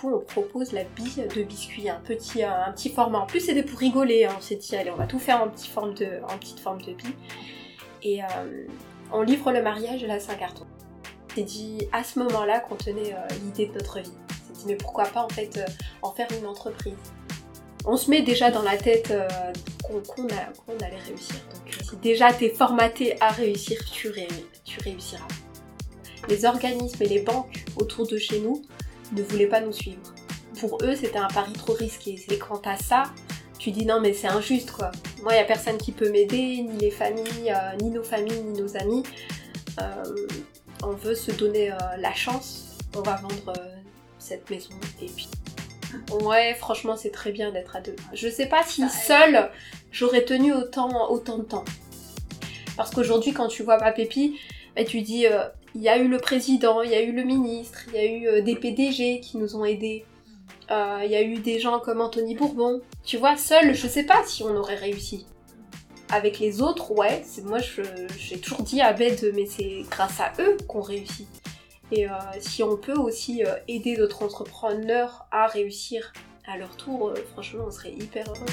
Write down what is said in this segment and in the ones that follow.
coup, on propose la bille de biscuit, un petit format. En plus, c'était pour rigoler, hein. On s'est dit, allez, on va tout faire en petite forme de bille. Et on livre le mariage à la Saint-Carton. On s'est dit, à ce moment-là, qu'on tenait l'idée de notre vie. On s'est dit, mais pourquoi pas, en fait, en faire une entreprise. On se met déjà dans la tête qu'on allait réussir. Donc, si déjà t'es formaté à réussir, tu réussiras. Les organismes et les banques autour de chez nous ne voulaient pas nous suivre. Pour eux, c'était un pari trop risqué. Et quand t'as ça, tu dis non mais c'est injuste quoi. Moi, il n'y a personne qui peut m'aider, ni les familles, ni nos familles, ni nos amis. On veut se donner la chance. On va vendre cette maison et puis... Ouais, franchement, c'est très bien d'être à deux. Je sais pas si seule, j'aurais tenu autant de temps. Parce qu'aujourd'hui, quand tu vois Papépi, tu dis, il y a eu le président, il y a eu le ministre, il y a eu des PDG qui nous ont aidés. Il y a eu des gens comme Anthony Bourbon. Tu vois, seule, je sais pas si on aurait réussi. Avec les autres, ouais, moi j'ai toujours dit à Abed, mais c'est grâce à eux qu'on réussit. Et si on peut aussi aider d'autres entrepreneurs à réussir à leur tour, franchement, on serait hyper heureux.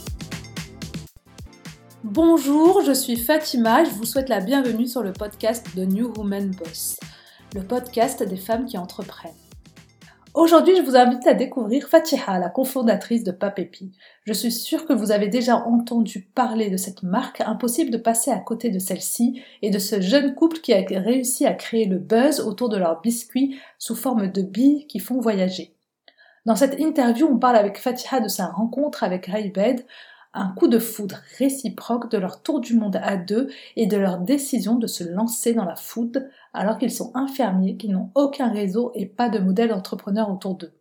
Bonjour, je suis Fatima, je vous souhaite la bienvenue sur le podcast de New Woman Boss, le podcast des femmes qui entreprennent. Aujourd'hui, je vous invite à découvrir Fatiha, la cofondatrice de Papépi. Je suis sûre que vous avez déjà entendu parler de cette marque, impossible de passer à côté de celle-ci et de ce jeune couple qui a réussi à créer le buzz autour de leurs biscuits sous forme de billes qui font voyager. Dans cette interview, on parle avec Fatiha de sa rencontre avec Abed, un coup de foudre réciproque de leur tour du monde à deux et de leur décision de se lancer dans la food alors qu'ils sont infirmiers, qu'ils n'ont aucun réseau et pas de modèle d'entrepreneur autour d'eux.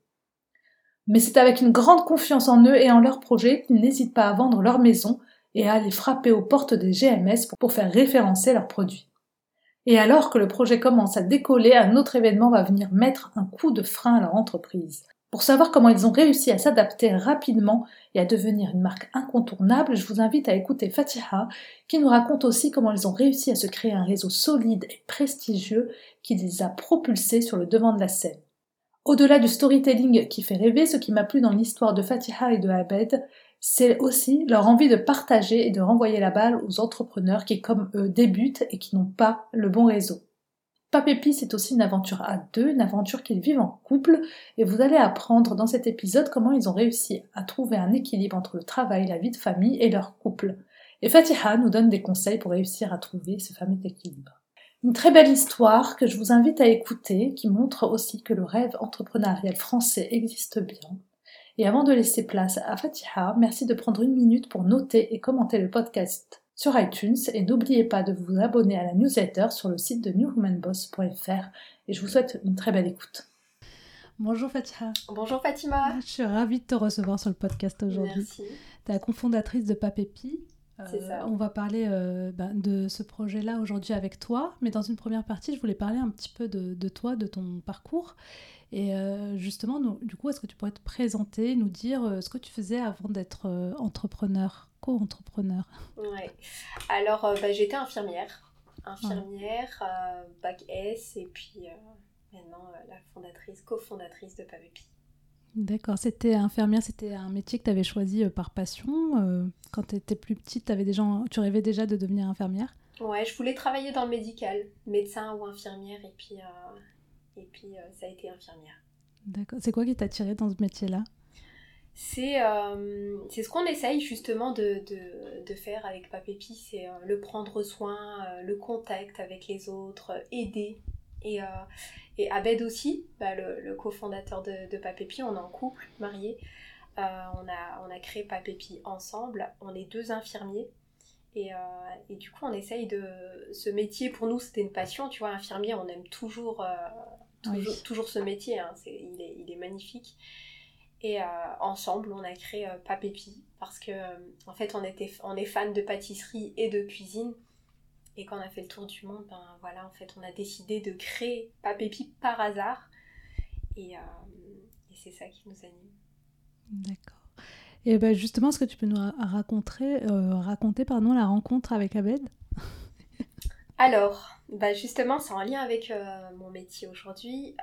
Mais c'est avec une grande confiance en eux et en leurs projets qu'ils n'hésitent pas à vendre leur maison et à aller frapper aux portes des GMS pour faire référencer leurs produits. Et alors que le projet commence à décoller, un autre événement va venir mettre un coup de frein à leur entreprise. Pour savoir comment ils ont réussi à s'adapter rapidement et à devenir une marque incontournable, je vous invite à écouter Fatiha, qui nous raconte aussi comment ils ont réussi à se créer un réseau solide et prestigieux qui les a propulsés sur le devant de la scène. Au-delà du storytelling qui fait rêver, ce qui m'a plu dans l'histoire de Fatiha et de Abed, c'est aussi leur envie de partager et de renvoyer la balle aux entrepreneurs qui, comme eux, débutent et qui n'ont pas le bon réseau. Papépi, c'est aussi une aventure à deux, une aventure qu'ils vivent en couple, et vous allez apprendre dans cet épisode comment ils ont réussi à trouver un équilibre entre le travail, la vie de famille et leur couple. Et Fatiha nous donne des conseils pour réussir à trouver ce fameux équilibre. Une très belle histoire que je vous invite à écouter, qui montre aussi que le rêve entrepreneurial français existe bien. Et avant de laisser place à Fatiha, merci de prendre une minute pour noter et commenter le podcast sur iTunes et n'oubliez pas de vous abonner à la newsletter sur le site de newwomanboss.fr et je vous souhaite une très belle écoute. Bonjour Fatiha. Bonjour Fatima. Je suis ravie de te recevoir sur le podcast aujourd'hui. Merci. Tu es la cofondatrice de Papépi. C'est ça. On va parler de ce projet-là aujourd'hui avec toi, mais dans une première partie, je voulais parler un petit peu de toi, de ton parcours. Et justement, du coup, est-ce que tu pourrais te présenter, nous dire ce que tu faisais avant d'être entrepreneur, co-entrepreneur? Ouais. Alors, j'étais infirmière, bac S, et puis maintenant la cofondatrice de Papépi. D'accord, c'était infirmière, c'était un métier que tu avais choisi par passion. Quand tu étais plus petite, tu rêvais déjà de devenir infirmière? Ouais, je voulais travailler dans le médical, médecin ou infirmière, et puis ça a été infirmière. D'accord, c'est quoi qui t'a attirée dans ce métier-là? C'est ce qu'on essaye justement de faire avec Papépi, c'est le prendre soin, le contact avec les autres, aider. Et Abed aussi, le cofondateur de Papépi, on est en couple, mariés. On a créé Papépi ensemble, on est deux infirmiers. Et du coup, on essaye de... Ce métier, pour nous, c'était une passion. Tu vois, infirmier, on aime toujours ce métier. Hein, il est magnifique. Et ensemble, on a créé Papépi parce que, en fait, on est fan de pâtisserie et de cuisine. Et quand on a fait le tour du monde, en fait, on a décidé de créer Papépi par hasard. Et c'est ça qui nous anime. D'accord. Et justement, est-ce que tu peux nous raconter la rencontre avec Abed? Alors, justement, c'est en lien avec mon métier aujourd'hui,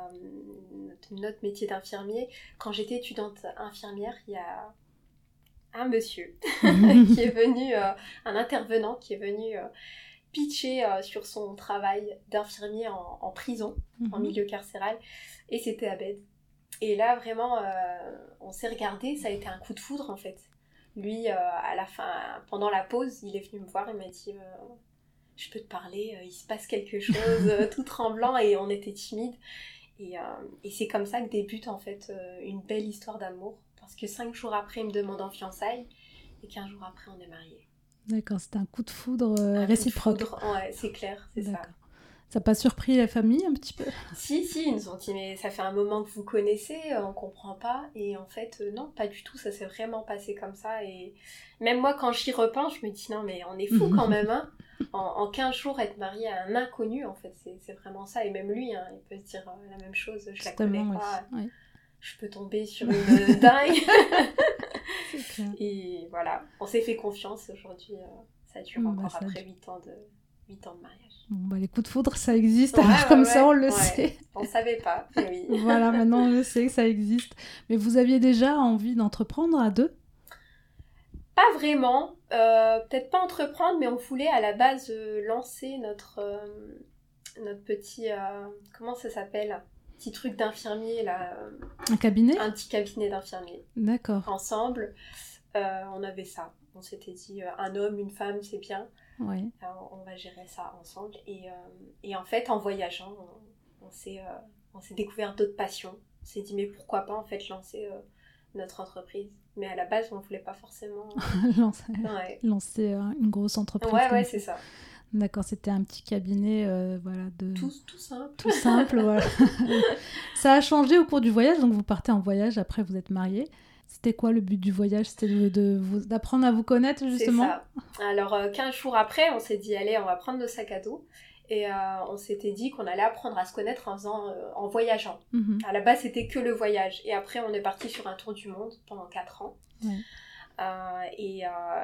notre métier d'infirmier. Quand j'étais étudiante infirmière, il y a un monsieur qui est venu, un intervenant qui est venu pitcher sur son travail d'infirmier en prison, en milieu carcéral, et c'était Abed. Et là, vraiment, on s'est regardé, ça a été un coup de foudre en fait. Lui, à la fin, pendant la pause, il est venu me voir et m'a dit je peux te parler, il se passe quelque chose, tout tremblant, et on était timides. Et c'est comme ça que débute en fait une belle histoire d'amour, parce que 5 jours après, il me demande en fiançailles, et 15 jours après, on est mariés. D'accord, c'était un coup de foudre réciproque. Coup de foudre, ouais, c'est clair, c'est ça. Ça n'a pas surpris la famille un petit peu? Si, ils nous ont dit, mais ça fait un moment que vous connaissez, on comprend pas. Et en fait, non, pas du tout, ça s'est vraiment passé comme ça. Et même moi, quand j'y repense, je me dis, non, mais on est fou quand même, hein. En 15 jours, être marié à un inconnu, en fait, c'est vraiment ça. Et même lui, hein, il peut se dire la même chose, je la connais pas, oui. Je peux tomber sur une dingue. C'est clair. Et voilà, on s'est fait confiance aujourd'hui, ça dure encore après 8 ans de mariage. Bon, les coups de foudre, ça existe, alors comme ça, on le sait. On ne savait pas, mais oui. Voilà, maintenant on le sait que ça existe. Mais vous aviez déjà envie d'entreprendre à deux? Pas vraiment, peut-être pas entreprendre, mais on voulait à la base lancer notre petit, comment ça s'appelle ? Petit truc d'infirmier, là. Un cabinet ? Un petit cabinet d'infirmier. D'accord. Ensemble, on avait ça. On s'était dit, un homme, une femme, c'est bien. Ouais. On va gérer ça ensemble. Et en fait, en voyageant, on s'est découvert d'autres passions. On s'est dit, mais pourquoi pas en fait lancer notre entreprise. Mais à la base, on ne voulait pas forcément lancer une grosse entreprise. Ouais, c'est ça. D'accord, c'était un petit cabinet, voilà, de... Tout simple. Tout simple, voilà. Ça a changé au cours du voyage, donc vous partez en voyage, après vous êtes mariés. C'était quoi le but du voyage ? C'était d'apprendre à vous connaître, justement ? C'est ça. Alors, 15 jours après, on s'est dit, allez, on va prendre nos sacs à dos. Et on s'était dit qu'on allait apprendre à se connaître en voyageant. Mm-hmm. À la base, c'était que le voyage. Et après, on est parti sur un tour du monde pendant 4 ans. Ouais. Et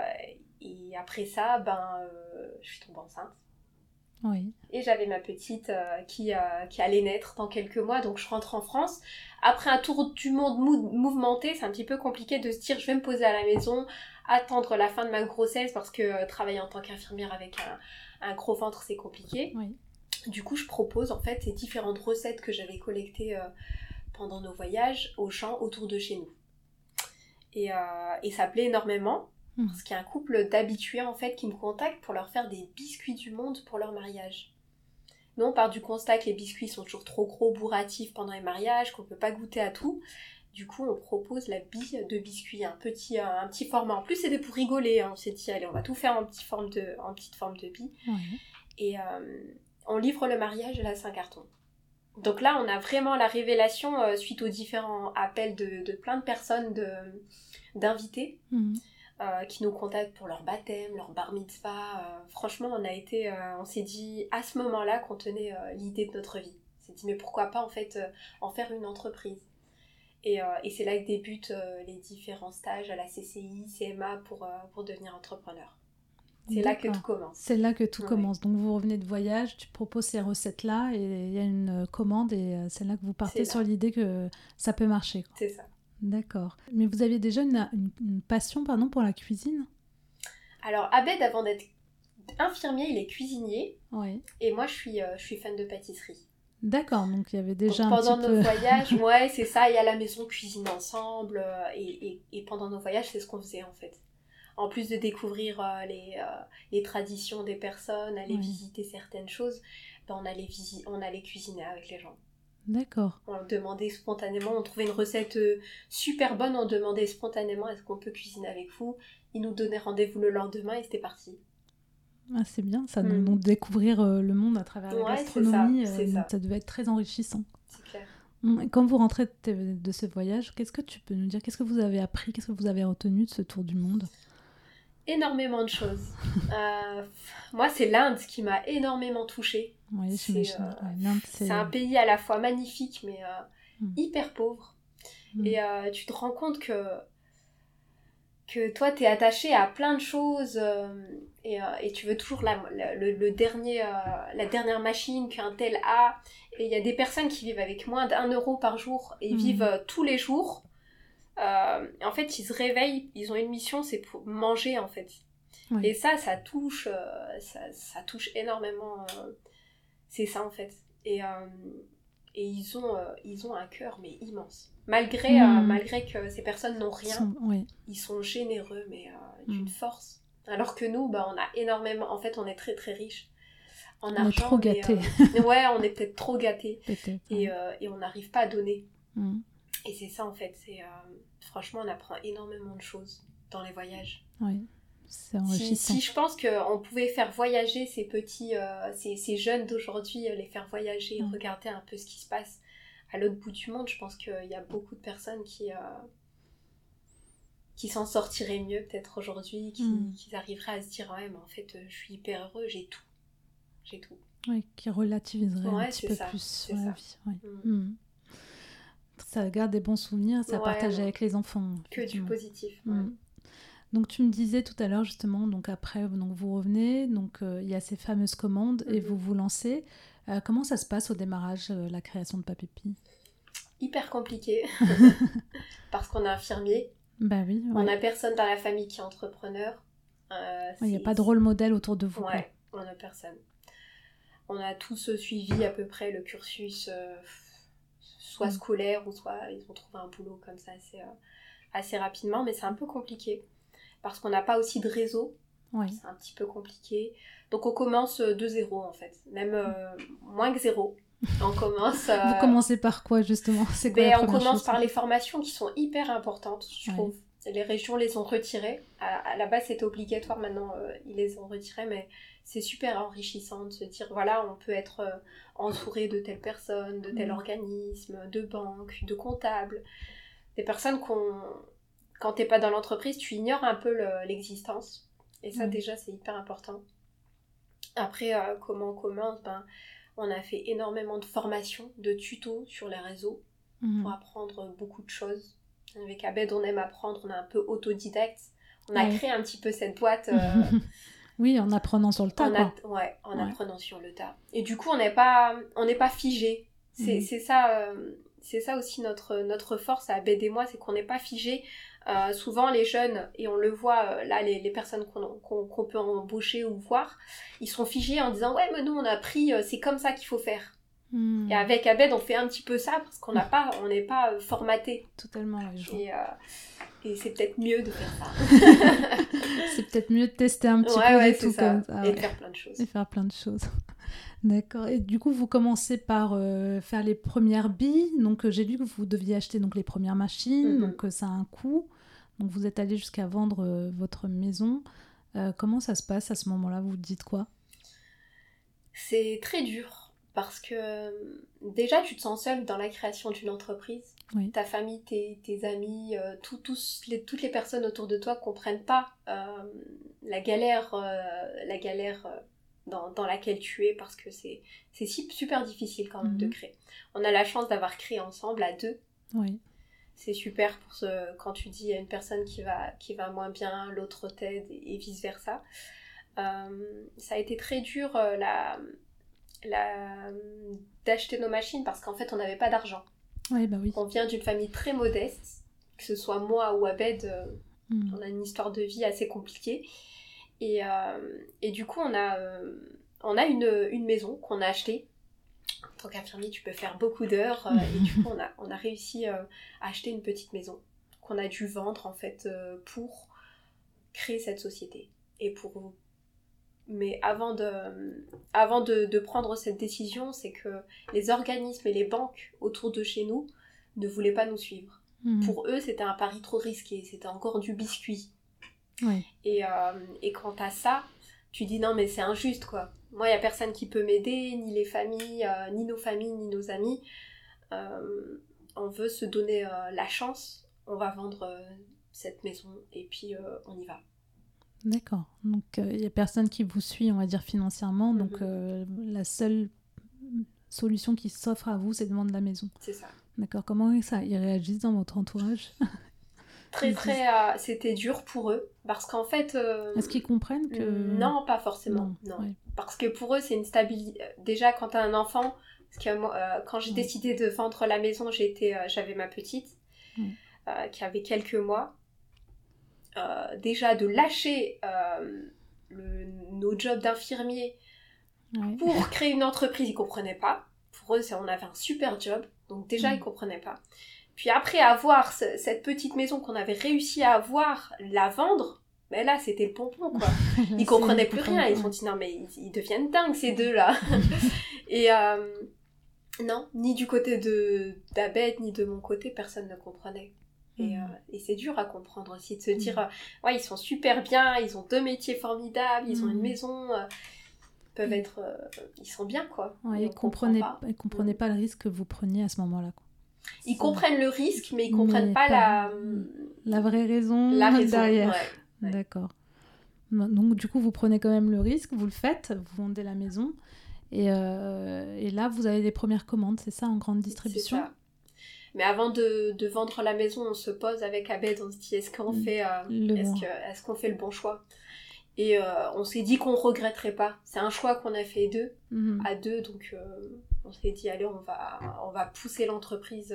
après ça, je suis tombée enceinte. Oui. Et j'avais ma petite qui allait naître dans quelques mois, donc je rentre en France. Après un tour du monde mouvementé, c'est un petit peu compliqué de se dire je vais me poser à la maison, attendre la fin de ma grossesse, parce que travailler en tant qu'infirmière avec un gros ventre, c'est compliqué. Oui. Du coup, je propose en fait ces différentes recettes que j'avais collectées pendant nos voyages aux gens autour de chez nous. Et ça plaît énormément. Parce qu'il y a un couple d'habitués en fait qui me contactent pour leur faire des biscuits du monde pour leur mariage. Nous on part du constat que les biscuits sont toujours trop gros, bourratifs pendant les mariages, qu'on peut pas goûter à tout. Du coup on propose la bille de biscuits, un petit format. En plus c'était pour rigoler, hein. On s'est dit allez on va tout faire en petite forme de bille. Ouais. Et on livre le mariage à la Saint-Carton. Donc là on a vraiment la révélation suite aux différents appels de plein de personnes d'invités. Qui nous contactent pour leur baptême, leur bar mitzvah. Franchement, on s'est dit à ce moment-là qu'on tenait l'idée de notre vie. On s'est dit, mais pourquoi pas en fait en faire une entreprise. Et c'est là que débutent les différents stages à la CCI, CMA pour devenir entrepreneur. C'est là que tout commence. C'est là que tout commence. Donc vous revenez de voyage, tu proposes ces recettes-là et il y a une commande et c'est là que vous partez sur l'idée que ça peut marcher. C'est ça. D'accord. Mais vous aviez déjà une passion pour la cuisine ? Alors, Abed, avant d'être infirmier, il est cuisinier. Oui. Et moi, je suis fan de pâtisserie. D'accord, donc il y avait déjà pendant nos voyages, ouais, c'est ça. Et à la maison, cuisine ensemble. Et pendant nos voyages, c'est ce qu'on faisait, en fait. En plus de découvrir les traditions des personnes, aller visiter certaines choses, on allait cuisiner avec les gens. D'accord. On demandait spontanément, on trouvait une recette super bonne, on demandait spontanément est-ce qu'on peut cuisiner avec vous. Ils nous donnaient rendez-vous le lendemain et c'était parti. Ah, c'est bien ça, donc découvrir le monde à travers la gastronomie, ça devait être très enrichissant. C'est clair. Quand vous rentrez de ce voyage, qu'est-ce que tu peux nous dire ? Qu'est-ce que vous avez appris ? Qu'est-ce que vous avez retenu de ce tour du monde ? Énormément de choses. Moi, c'est l'Inde qui m'a énormément touchée. Oui, j'imagine. C'est un pays à la fois magnifique, mais hyper pauvre. Et tu te rends compte que que toi t'es attaché à plein de choses et tu veux toujours le dernier, la dernière machine qu'un tel a, et il y a des personnes qui vivent avec moins d'1 € par jour et vivent tous les jours. En fait ils se réveillent, ils ont une mission, c'est pour manger en fait. Oui. Et ça touche ça touche énormément, c'est ça en fait. Et ils ont un cœur mais immense. Malgré que ces personnes n'ont rien, ils sont généreux mais d'une force. Alors que nous, on a énormément... En fait, on est très très riches en argent. On est trop gâtés. Ouais, on est peut-être trop gâtés. Et on n'arrive pas à donner. Et c'est ça en fait. Franchement, on apprend énormément de choses dans les voyages. Oui. C'est enrichissant. Si je pense qu'on pouvait faire voyager ces petits, ces jeunes d'aujourd'hui, les faire voyager, regarder un peu ce qui se passe à l'autre bout du monde, je pense qu'il y a beaucoup de personnes qui s'en sortiraient mieux peut-être aujourd'hui, qui arriveraient à se dire ouais mais en fait je suis hyper heureux, j'ai tout. Oui, qui relativiseraient un petit peu plus sur la vie. Oui. Ça garde des bons souvenirs, ça partage avec les enfants. Que du positif. Donc tu me disais tout à l'heure justement, donc après donc vous revenez, donc il y a ces fameuses commandes et vous lancez. Comment ça se passe au démarrage, la création de Papépi ? Hyper compliqué, parce qu'on est infirmier. Bah oui. On n'a personne dans la famille qui est entrepreneur. Il n'y a pas de rôle modèle autour de vous. Ouais, on n'a personne. On a tous suivi à peu près le cursus, soit scolaire ou soit ils ont trouvé un boulot comme ça assez rapidement, mais c'est un peu compliqué. Parce qu'on n'a pas aussi de réseau, c'est un petit peu compliqué. Donc on commence de zéro en fait, même moins que zéro. On commence... Vous commencez par quoi justement ? C'est quoi la on première commence chose ? par les formations qui sont hyper importantes, je trouve. Les régions les ont retirées. À la base c'était obligatoire, maintenant ils les ont retirées, mais c'est super enrichissant de se dire voilà, on peut être entouré de telle personne, de tel organisme, de banque, de comptable. Des personnes quand t'es pas dans l'entreprise, tu ignores un peu l'existence. Et ça, déjà, c'est hyper important. Après, comment on commence ? On a fait énormément de formations, de tutos sur les réseaux pour apprendre beaucoup de choses. Avec Abed, on aime apprendre, on est un peu autodidacte. On a créé un petit peu cette boîte. Oui, en apprenant sur le tas, en apprenant sur le tas. Et du coup, on n'est pas figé. C'est ça aussi notre force à Abed et moi, c'est qu'on n'est pas figé. Souvent les jeunes, et on le voit là, les personnes qu'on peut embaucher ou voir, ils sont figés en disant ouais mais nous on a appris, c'est comme ça qu'il faut faire. Et avec Abed on fait un petit peu ça parce qu'on n'est pas formaté. Totalement, et c'est peut-être mieux de faire ça. C'est peut-être mieux de tester un petit peu des tout ça. Comme ça. Et de faire plein de choses. D'accord. Et du coup, vous commencez par faire les premières billes. Donc, j'ai lu que vous deviez acheter donc, les premières machines. Donc, ça a un coût. Donc, vous êtes allé jusqu'à vendre votre maison. Comment ça se passe à ce moment-là ? Vous dites quoi ? C'est très dur. Parce que déjà, tu te sens seule dans la création d'une entreprise. Ta famille, tes amis, toutes les personnes autour de toi ne comprennent pas la galère dans laquelle tu es, parce que c'est super difficile quand même de créer. On a la chance d'avoir créé ensemble à 2. C'est super quand tu dis à une personne qui va moins bien, l'autre t'aide et vice versa. Ça a été très dur d'acheter nos machines parce qu'en fait on n'avait pas d'argent. On vient d'une famille très modeste, que ce soit moi ou Abed, on a une histoire de vie assez compliquée et du coup on a une maison qu'on a achetée. En tant qu'infirmier tu peux faire beaucoup d'heures et du coup on a réussi à acheter une petite maison qu'on a dû vendre en fait pour créer cette société mais avant de prendre cette décision, c'est que les organismes et les banques autour de chez nous ne voulaient pas nous suivre. Pour eux, c'était un pari trop risqué, c'était encore du biscuit. Et quand t'as ça, tu dis non mais c'est injuste quoi. Moi, il n'y a personne qui peut m'aider, ni les familles, ni nos familles, ni nos amis. On veut se donner la chance, on va vendre cette maison et puis on y va. D'accord. Donc, il n'y a personne qui vous suit, on va dire, financièrement. Donc, la seule solution qui s'offre à vous, c'est de vendre la maison. C'est ça. D'accord. Comment ça, ils réagissent dans votre entourage ? C'était dur pour eux, parce qu'en fait... Est-ce qu'ils comprennent que... Non, pas forcément, non. Ouais. Parce que pour eux, c'est une stabilité... Déjà, quand t'as un enfant, parce que moi, quand j'ai décidé de vendre la maison, j'avais ma petite, qui avait quelques mois. Déjà, de lâcher nos jobs d'infirmier pour créer une entreprise, ils comprenaient pas. Pour eux, on avait un super job, donc déjà, ils comprenaient pas. Puis après avoir cette petite maison qu'on avait réussi à avoir, la vendre, ben là, c'était le pompon, quoi. Ils comprenaient plus rien. Ils se sont dit, non, mais ils deviennent dingues, ces deux-là. Et non, ni du côté d'Abed, ni de mon côté, personne ne comprenait. Et c'est dur à comprendre aussi, de se dire, ouais, ils sont super bien, ils ont 2 métiers formidables, ils ont une maison... peuvent être... ils sont bien, quoi. Ouais, ils comprenaient pas le risque que vous preniez à ce moment-là, quoi. Ils comprennent le risque, mais ils comprennent pas la vraie raison, derrière. Ouais. D'accord. Donc, du coup, vous prenez quand même le risque, vous le faites, vous vendez la maison, et là, vous avez les premières commandes, c'est ça, en grande distribution? C'est ça. Mais avant de vendre la maison, on se pose avec Abed, on se dit, est-ce qu'on fait le bon choix? Et on s'est dit qu'on regretterait pas. C'est un choix qu'on a fait à deux, donc on s'est dit, allez, on va pousser l'entreprise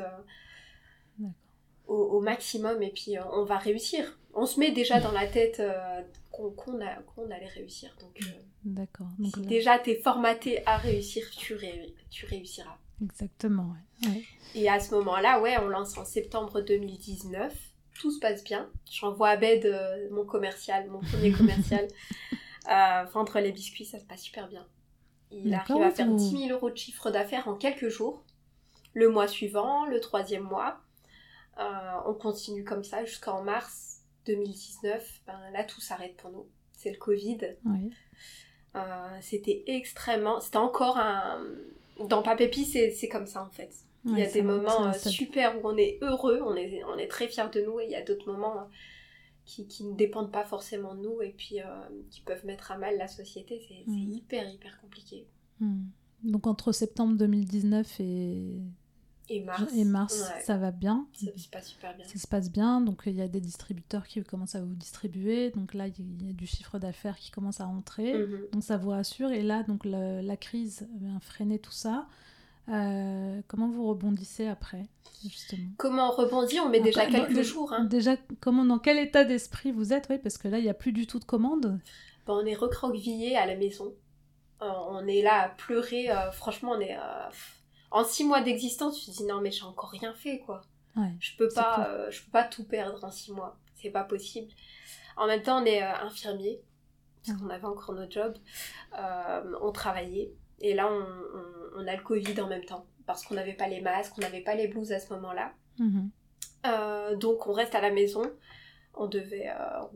au maximum, et puis on va réussir. On se met déjà dans la tête qu'on allait réussir. Donc, d'accord. Donc si déjà t'es formaté à réussir, tu réussissiras. Exactement, ouais. Et à ce moment-là, on lance en septembre 2019. Tout se passe bien. J'envoie Abed, mon premier commercial, vendre les biscuits, ça se passe super bien. Il arrive à faire 10 000 euros de chiffre d'affaires en quelques jours. Le mois suivant, le 3e mois, on continue comme ça jusqu'en mars 2019. Là, tout s'arrête pour nous. C'est le Covid. Oui. C'était encore un... Dans Papépi, c'est comme ça, en fait. Il y a des moments super où on est heureux, on est très fiers de nous, et il y a d'autres moments qui ne dépendent pas forcément de nous, et puis qui peuvent mettre à mal la société. C'est hyper compliqué. Donc entre septembre 2019 et mars, ça va bien. Ça se passe super bien. Ça se passe bien, donc il y a des distributeurs qui commencent à vous distribuer, donc là il y a du chiffre d'affaires qui commence à rentrer, donc ça vous rassure, et là donc la crise vient freiner tout ça. Comment vous rebondissez après, justement? Comment on rebondit? On met déjà quelques jours. Déjà, dans quel état d'esprit vous êtes? Oui, parce que là, il n'y a plus du tout de commandes. On est recroquevillés à la maison. On est là à pleurer. Franchement, on est... En 6 mois d'existence, tu te dis, non, mais j'ai encore rien fait, quoi. Ouais, je peux pas tout perdre en 6 mois. C'est pas possible. En même temps, on est infirmier, parce qu'on avait encore notre job. On travaillait. Et là, on a le Covid en même temps, parce qu'on n'avait pas les masques, on n'avait pas les blouses à ce moment-là. Donc, on reste à la maison. On devait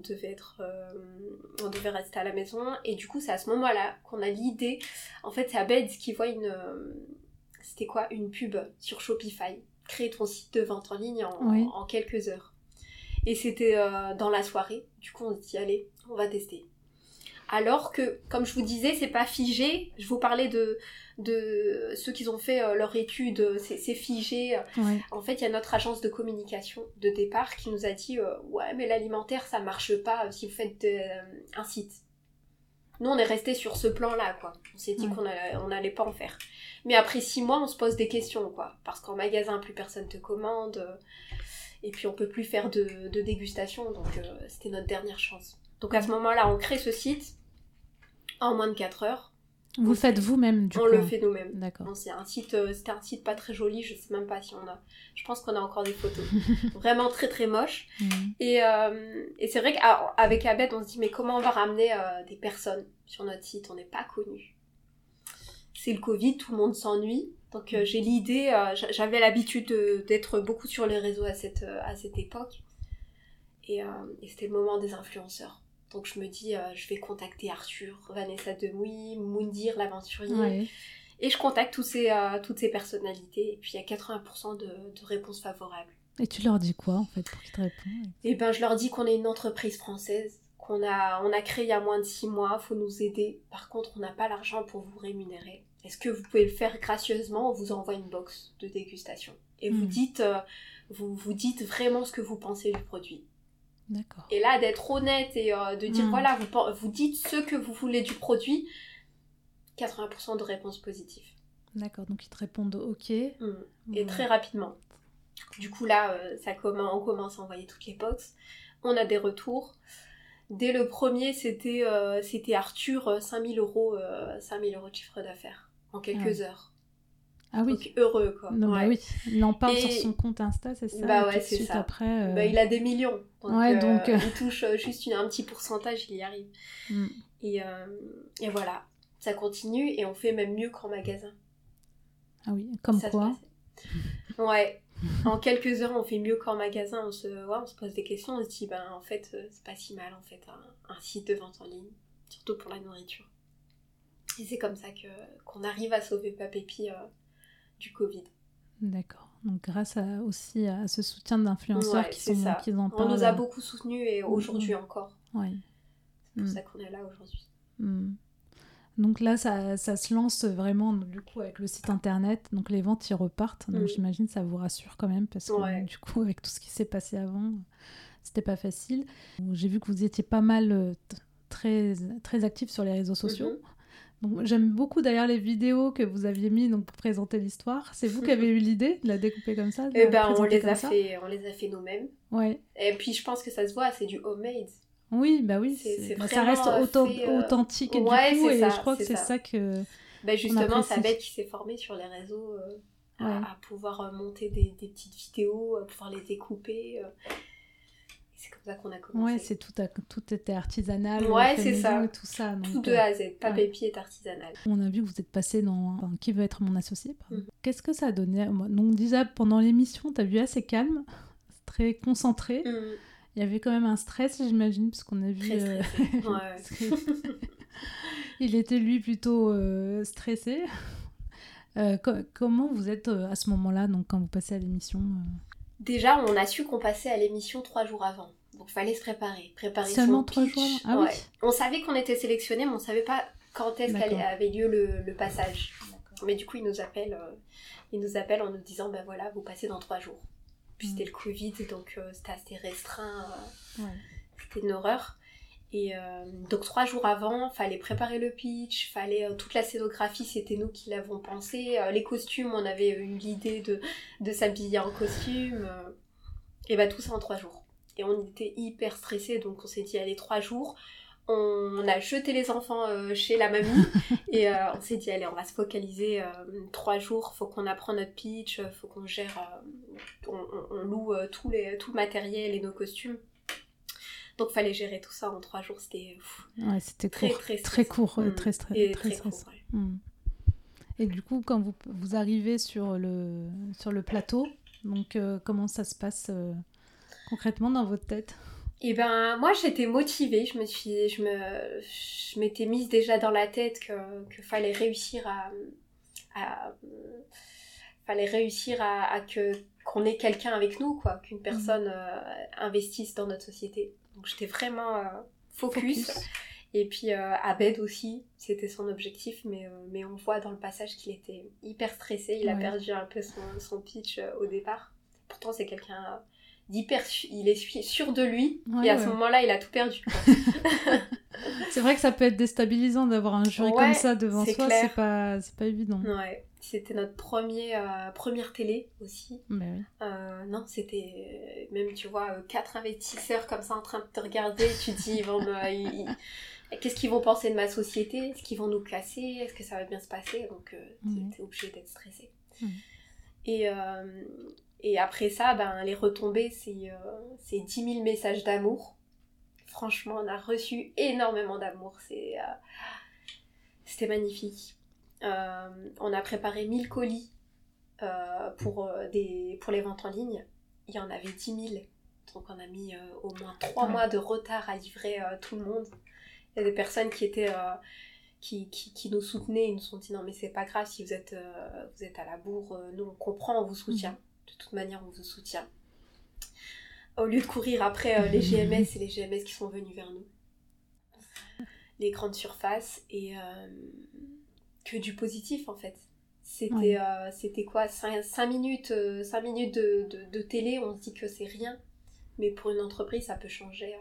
rester à la maison. Et du coup, c'est à ce moment-là qu'on a l'idée. En fait, c'est Abed qui voit une pub sur Shopify. Créer ton site de vente en ligne en quelques heures. Et c'était dans la soirée. Du coup, on se dit, allez, on va tester. Alors que, comme je vous disais, c'est pas figé. Je vous parlais de ceux qui ont fait leur étude, c'est figé. Ouais. En fait, il y a notre agence de communication de départ qui nous a dit ouais, mais l'alimentaire, ça marche pas si vous faites un site. Nous, on est resté sur ce plan-là, quoi. On s'est dit qu'on allait pas en faire. Mais après 6 mois, on se pose des questions, quoi. Parce qu'en magasin, plus personne te commande. Et puis, on peut plus faire de dégustation. Donc, c'était notre dernière chance. Donc, à ce moment-là, on crée ce site. En moins de 4 heures. Vous le faites vous-même, du coup? On le fait nous-mêmes. D'accord. Bon, c'était un site pas très joli, je sais même pas si on a... Je pense qu'on a encore des photos. Vraiment très très moche. Et c'est vrai qu'avec Abed, on se dit, mais comment on va ramener des personnes sur notre site? On n'est pas connus. C'est le Covid, tout le monde s'ennuie. Donc j'ai l'idée, j'avais l'habitude d'être beaucoup sur les réseaux à cette époque. Et c'était le moment des influenceurs. Donc je me dis, je vais contacter Arthur, Vanessa Demouy, Moundir l'aventurier. Ouais. Et je contacte toutes ces personnalités. Et puis il y a 80% de réponses favorables. Et tu leur dis quoi, en fait, pour qu'ils te répondent? Et ben je leur dis qu'on est une entreprise française, on a créé il y a moins de 6 mois, faut nous aider. Par contre, on n'a pas l'argent pour vous rémunérer. Est-ce que vous pouvez le faire gracieusement? On vous envoie une box de dégustation. Et vous dites vraiment ce que vous pensez du produit. D'accord. Et là, d'être honnête et de dire, voilà, vous dites ce que vous voulez du produit, 80% de réponses positives. D'accord, donc ils te répondent OK. Et très rapidement. Du coup, là, on commence à envoyer toutes les box. On a des retours. Dès le premier, c'était Arthur, 5 000 euros de chiffre d'affaires en quelques heures. Ah oui. Donc heureux, quoi. Non, bah oui, il en parle sur son compte Insta, c'est ça. Bah et ouais, tout de c'est suite ça. Après, il a des millions. Donc, il touche juste un petit pourcentage, il y arrive. Et voilà, ça continue et on fait même mieux qu'en magasin. Ah oui, comme ça quoi. Ouais. En quelques heures, on fait mieux qu'en magasin. On se pose des questions. On se dit, en fait, c'est pas si mal, en fait, un site de vente en ligne. Surtout pour la nourriture. Et c'est comme ça qu'on arrive à sauver Papépi du Covid. D'accord. Donc, grâce aussi à ce soutien d'influenceurs qui en parlent. On nous a beaucoup soutenus et aujourd'hui encore. Ouais. C'est pour ça qu'on est là aujourd'hui. Donc là, ça se lance vraiment du coup avec le site internet. Donc les ventes y repartent. Donc j'imagine que ça vous rassure quand même parce que du coup, avec tout ce qui s'est passé avant, c'était pas facile. J'ai vu que vous étiez pas mal très, très actifs sur les réseaux sociaux. Donc, j'aime beaucoup d'ailleurs les vidéos que vous aviez mis pour présenter l'histoire. C'est vous qui avez eu l'idée de la découper comme ça? On les a fait nous-mêmes. Ouais. Et puis je pense que ça se voit, c'est du homemade. Oui, bah oui, ça reste authentique et du coup, je crois que c'est ça que... justement, c'est Abed qui s'est formé sur les réseaux à pouvoir monter des petites vidéos, à pouvoir les découper. C'est comme ça qu'on a commencé. Ouais, tout était artisanal. Ouais, c'est ça. Et tout ça. Donc, tout de A à Z. Papépi est artisanal. On a vu que vous êtes passé dans Qui veut être mon associé. Qu'est-ce que ça a donné? Donc déjà, pendant l'émission, t'as vu assez calme, très concentré. Il y avait quand même un stress, j'imagine, parce qu'on a vu... Très stressé. Il était, lui, plutôt stressé. Comment vous êtes à ce moment-là, donc, quand vous passez à l'émission Déjà, on a su qu'on passait à l'émission 3 jours avant. Donc, il fallait se préparer. Seulement 3 jours avant? Ah oui. On savait qu'on était sélectionnés, mais on ne savait pas quand est-ce qu'avait lieu le passage. D'accord. Mais du coup, ils nous appellent en nous disant, voilà, vous passez dans 3 jours. Puis c'était le Covid, donc c'était assez restreint. C'était une horreur. Et donc 3 jours avant, fallait préparer le pitch, fallait toute la scénographie, c'était nous qui l'avons pensé. Les costumes, on avait eu l'idée de s'habiller en costume. Et tout ça en 3 jours. Et on était hyper stressés, donc on s'est dit, allez, 3 jours. On a jeté les enfants chez la mamie et on s'est dit, allez, on va se focaliser 3 jours, faut qu'on apprenne notre pitch, faut qu'on gère, on loue tout le matériel et nos costumes. Donc fallait gérer tout ça en 3 jours, c'était c'était très court, très stressant. Et du coup, quand vous arrivez sur le plateau, donc comment ça se passe concrètement dans votre tête? Moi j'étais motivée, je m'étais mise déjà dans la tête que fallait réussir qu'on ait quelqu'un avec nous, quoi, qu'une personne investisse dans notre société. Donc j'étais vraiment focus. Et puis Abed aussi, c'était son objectif, mais on voit dans le passage qu'il était hyper stressé, il a perdu un peu son pitch au départ. Pourtant c'est quelqu'un il est sûr de lui, et à ce moment-là il a tout perdu. C'est vrai que ça peut être déstabilisant d'avoir un jury comme ça devant soi, c'est pas évident. Ouais, c'était notre première télé aussi. Oui. Non, c'était même, tu vois, 4 investisseurs comme ça en train de te regarder, tu te dis, qu'est-ce qu'ils vont penser de ma société? Est-ce qu'ils vont nous casser? Est-ce que ça va bien se passer? Donc t'es obligé d'être stressé. Et après ça, les retombées, c'est 10 000 messages d'amour. Franchement, on a reçu énormément d'amour. C'était magnifique. On a préparé 1000 colis pour les ventes en ligne. Il y en avait 10 000. Donc on a mis au moins 3 mois de retard à livrer tout le monde. Il y a des personnes qui étaient... Qui nous soutenaient, ils nous ont dit non mais c'est pas grave si vous êtes à la bourre, nous on comprend, on vous soutient. De toute manière on vous soutient. Au lieu de courir après les GMS, c'est les GMS qui sont venus vers nous. Les grandes surfaces et que du positif en fait. C'était quoi 5 minutes de télé, on se dit que c'est rien. Mais pour une entreprise, ça peut changer.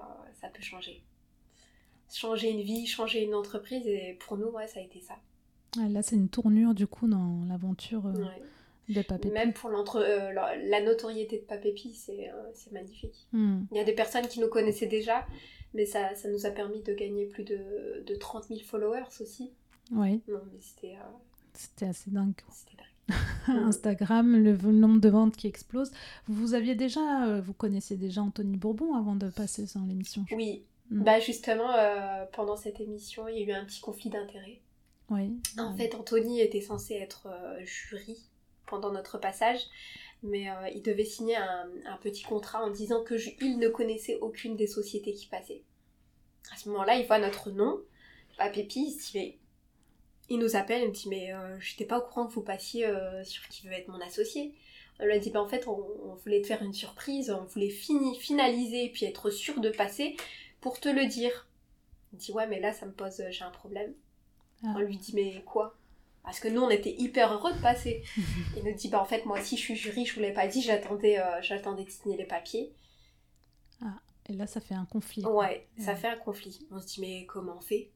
Changer une vie, changer une entreprise, et pour nous, ouais, ça a été ça. Là, c'est une tournure, du coup, dans l'aventure Ouais. de Papépi. Même pour la notoriété de Papépi, c'est magnifique. Il y a des personnes qui nous connaissaient déjà, mais ça nous a permis de gagner plus de 30 000 followers aussi. Oui. Non, mais c'était assez dingue. C'était dingue. Instagram, le nombre de ventes qui explose. Vous connaissiez déjà Anthony Bourbon avant de passer dans l'émission? Oui. Justement, pendant cette émission, il y a eu un petit conflit d'intérêts. Oui. En fait, Anthony était censé être jury pendant notre passage, mais il devait signer un petit contrat en disant qu'il ne connaissait aucune des sociétés qui passaient. À ce moment-là, il voit notre nom, Papépi, il se dit mais... Il nous appelle, il me dit mais j'étais pas au courant que vous passiez sur qui veut être mon associé. On lui a dit en fait on voulait te faire une surprise, on voulait finaliser puis être sûr de passer pour te le dire. Il dit ouais mais là ça me pose, j'ai un problème. On lui dit mais quoi? Parce que nous on était hyper heureux de passer. Il nous dit en fait moi aussi je suis jury, je vous l'ai pas dit, j'attendais de signer les papiers. Et là ça fait un conflit. Ouais, ça fait un conflit. On se dit mais comment on fait?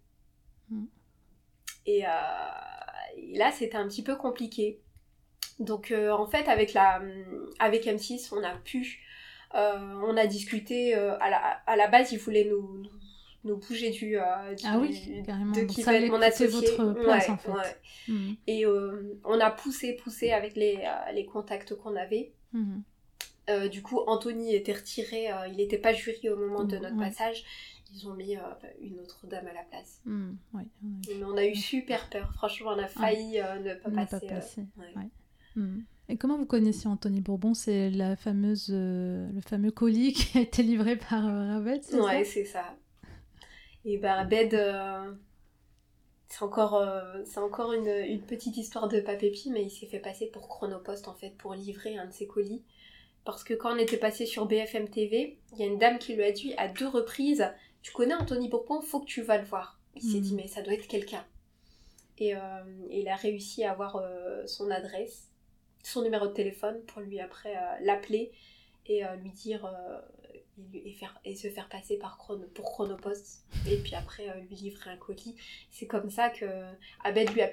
Et là, c'était un petit peu compliqué. Donc, en fait, avec M6, on a discuté. À la base, ils voulaient nous bouger carrément. de Donc qui ça va être mon associé. votre place, en fait. Ouais. Et on a poussé avec les contacts qu'on avait. Du coup, Anthony était retiré. Il n'était pas jury au moment de notre passage. Ils ont mis une autre dame à la place. Mais on a eu super peur. Franchement, on a failli ne pas passer. Et comment vous connaissiez Anthony Bourbon? C'est le fameux colis qui a été livré par Abed, c'est ça? Ouais, c'est ça. Et Abed, c'est encore une petite histoire de Papépi, mais il s'est fait passer pour Chronopost, en fait, pour livrer un de ses colis. Parce que quand on était passé sur BFM TV, il y a une dame qui lui a dit à 2 reprises « Tu connais Anthony Bourbon, faut que tu vas le voir. » Il s'est dit « Mais ça doit être quelqu'un. » Et il a réussi à avoir son adresse, son numéro de téléphone pour lui après l'appeler et lui dire et se faire passer pour Chronopost et puis après lui livrer un colis. C'est comme ça que Abed lui a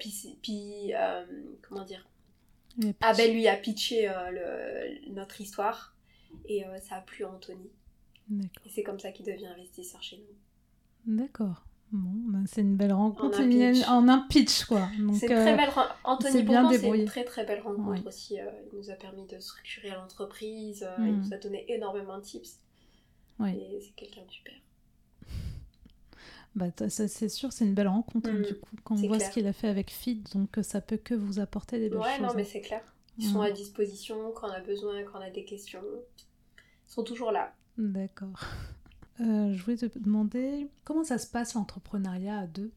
Abel lui a pitché notre histoire et ça a plu à Anthony. D'accord. Et c'est comme ça qu'il devient investisseur chez nous. D'accord. Bon, c'est une belle rencontre en un pitch, quoi. Donc, c'est une très belle Anthony Bourbon, c'est une très très belle rencontre aussi. Il nous a permis de structurer l'entreprise, il nous a donné énormément de tips. Et c'est quelqu'un de super. Ça, c'est sûr, c'est une belle rencontre du coup, quand on voit ce qu'il a fait avec Feed, donc ça peut que vous apporter des belles choses. Ouais, non, mais c'est clair. Ils sont à disposition quand on a besoin, quand on a des questions. Ils sont toujours là. D'accord. Je voulais te demander, comment ça se passe l'entrepreneuriat à 2